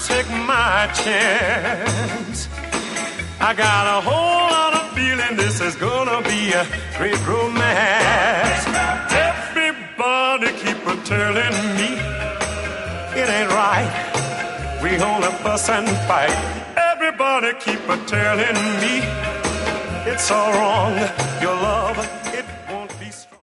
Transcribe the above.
take my chance. I got a whole lot of feeling this is gonna be a great romance. Everybody keep a telling me it ain't right. We gonna fuss and fight. Everybody keep a telling me it's all wrong. Your love